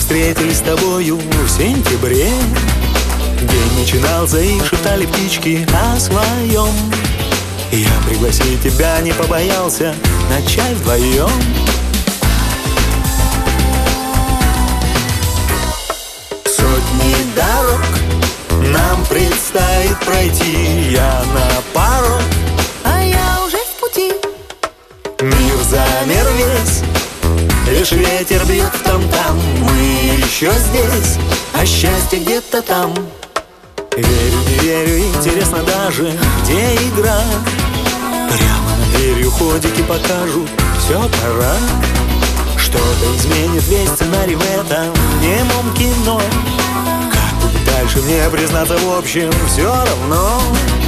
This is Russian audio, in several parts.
встретились с тобою в сентябре. День начинался, и шептали птички о своем. Я пригласить тебя не побоялся на чай вдвоем. Сотни дорог нам предстоит пройти. Я на пару, а я уже в пути. Мир замер весь, лишь ветер бьет в там-там. Мы еще здесь, а счастье где-то там. Верю, не верю, интересно даже, где игра. Прямо над дверью ходики покажут, все пора. Что-то изменит весь сценарий в этом немом кино. Как будет дальше мне признаться, в общем, все равно.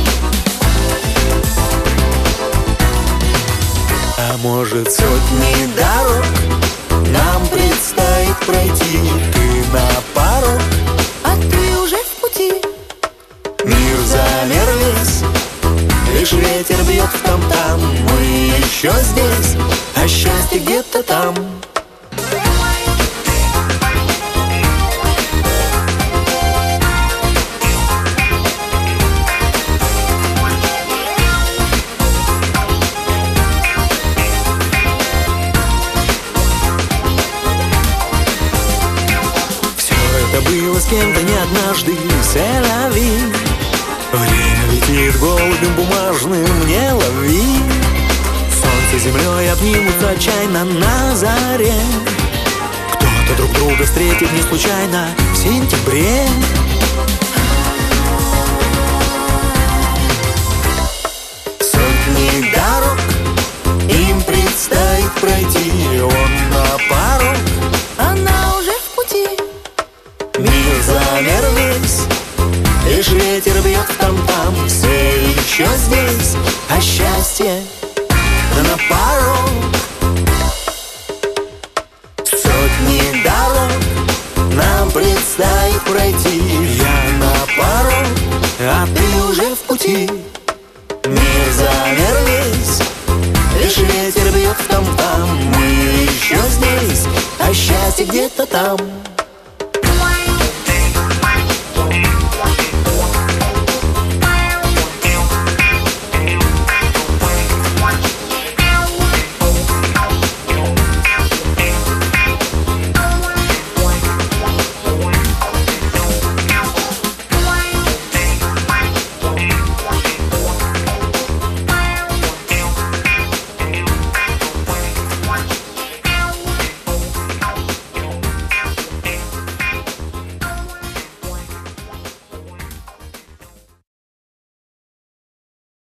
А может, сотни дорог нам предстоит пройти. Ты на пару, а ты уже в пути. Мир замер весь, лишь ветер бьет в там-там. Мы еще здесь, а счастье где-то там. Все это было с кем-то не однажды, c'est-la-vie. Время летит голубем бумажным, не лови. Солнце землей обнимутся отчаянно на заре. Кто-то друг друга встретит не случайно в сентябре. Сотни дорог им предстоит пройти. Он на пару, Она уже в пути. мир замер весь, лишь ветер бьет в там-там. Все еще здесь, а счастье на пару. Сотни дорог нам предстоит пройти. Я на пару, а ты уже в пути. Мир замер весь, лишь ветер бьет в там-там. Мы еще здесь, а счастье где-то там.